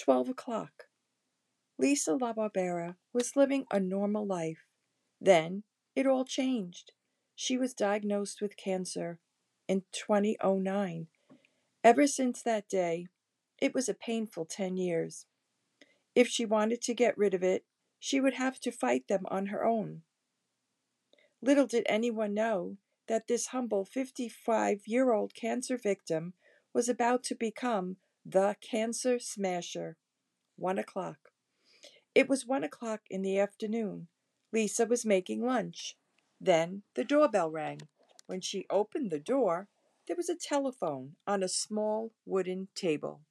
12 o'clock. Lisa LaBarbera was living a normal life. Then it all changed. She was diagnosed with cancer in 2009. Ever since that day, it was a painful 10 years. If she wanted to get rid of it, she would have to fight them on her own. Little did anyone know that this humble 55-year-old cancer victim was about to become the cancer smasher. 1 o'clock. It was 1 o'clock in the afternoon. Lisa was making lunch. Then the doorbell rang. When she opened the door, there was a telephone on a small wooden table.